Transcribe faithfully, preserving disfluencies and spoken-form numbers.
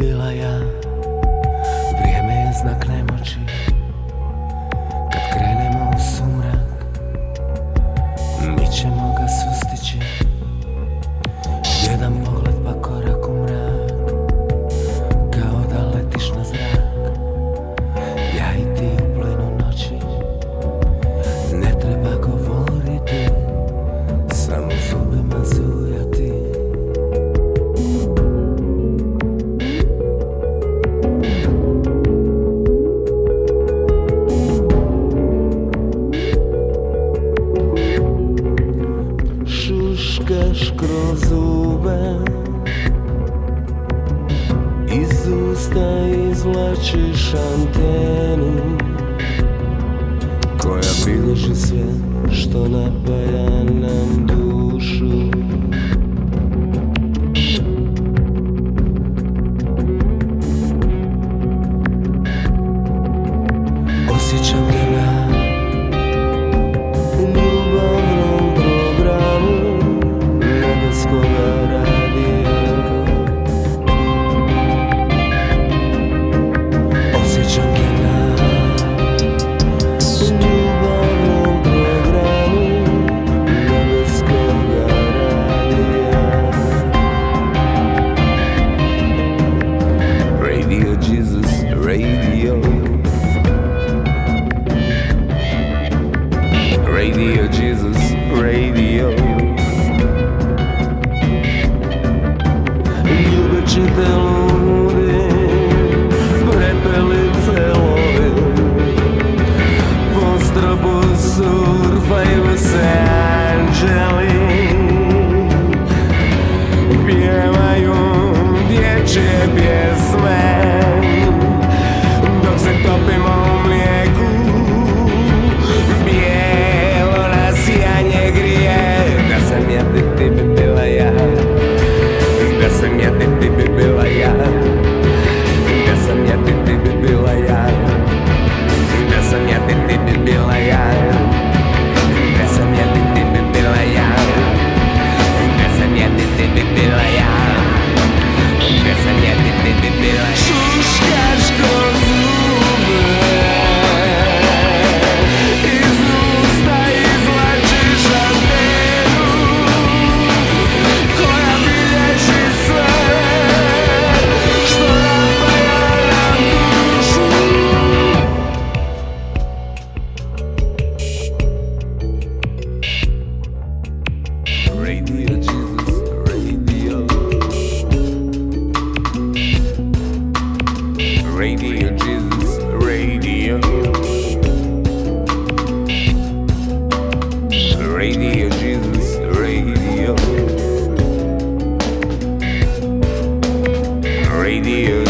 bila ja. Vrijeme je znak nemoći. Kad krenemo u sumrak, mi ćemo ga sustići. Jedan pogled pa korak u mrak, kao da letiš na zrak. Ja i ti u plinu noći, ne treba govoriti, samo zubima zujati. Šuškaš kroz zube, iz usta izvlačiš antenu koja bilježi sve što napaja nam dušu. Osjećam te na ljubavnom programu nebeskoga radija. Osjećam te na ljubavnom programu nebeskoga radija. Radio Jesus, radio. Radio Jesus, radio. Ljubeći te ludi, prepelice lovi, po stropu surfaju se anđeli, pjevaju dječje pjesme, dok se topimo u mlijeku. Bijelo nasijanje grije, da sam ja ti, ti bi bila ja. Da sam ja ti, ti bi bila ja. Da sam ja ti, ti bi bila ja. Da sam ja ti, ti bi bila ja. Da sam ja ti, ti bi bila ja. Da sam ja ti, ti bi bila ja. Da sam ja ti, ti bi bila ja. Šuškaš kroz zube, iz usta izvlačiš antenu koja bilježi sve što napaja nam dušu. Radio Jesus, radio. Radio Jesus, radio. Radio Jesus, radio. Radio